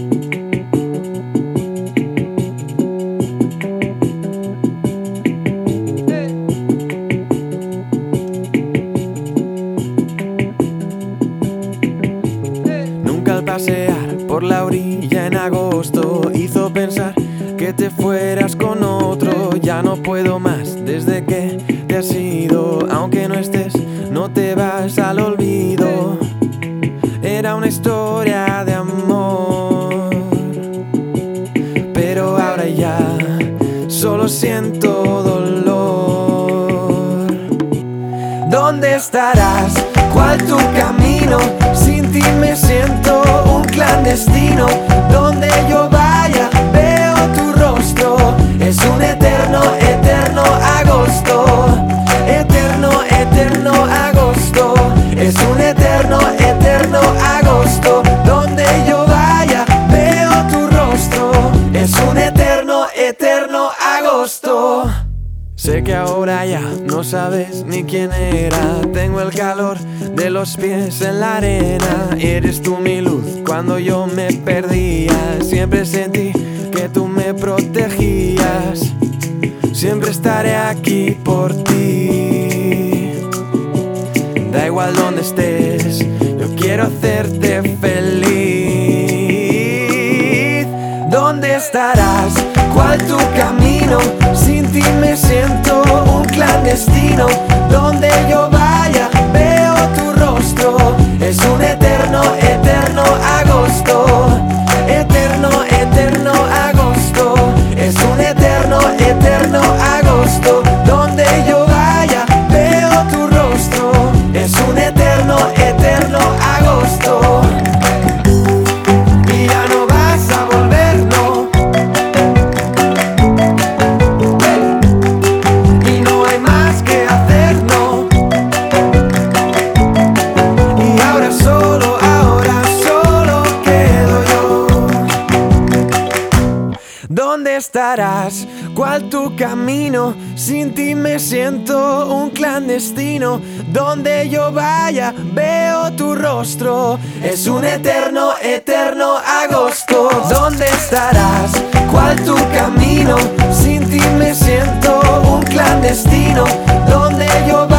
Nunca al pasear por la orilla en agosto hizo pensar que te fueras con otro. Ya no puedo más desde que te has ido. Aunque no estés, no te vas al olvido. Era una historia de amor, pero ahora ya solo siento dolor. ¿Dónde estarás? ¿Cuál tu camino? Sin ti me siento un clandestino. Donde yo vaya veo tu rostro. Es un eterno, eterno agosto. Eterno, eterno agosto. Es un eterno, eterno agosto. Donde yo vaya veo tu rostro. Es un eterno, eterno agosto. Sé que ahora ya no sabes ni quién era. Tengo el calor de los pies en la arena. Eres tú mi luz cuando yo me perdía. Siempre sentí que tú me protegías. Siempre estaré aquí por ti. Da igual donde estés, yo quiero hacerte feliz. ¿Dónde estarás? ¿Cuál tu camino? Sin ti me siento un clandestino. Donde yo vaya veo tu rostro. Es un eterno, eterno agosto. Eterno, eterno agosto. Es un eterno, eterno agosto. Donde yo vaya veo tu rostro. Es un eterno, eterno agosto. Y ya no vas a volver, no. Y no hay más que hacer, no. Y ahora solo quedo yo. ¿Dónde estarás? ¿Cuál tu camino? Sin ti me siento un clandestino. Donde yo vaya veo tu rostro. Es un eterno, eterno agosto. ¿Dónde estarás? ¿Cuál tu camino? Sin ti me siento un clandestino. Donde yo vaya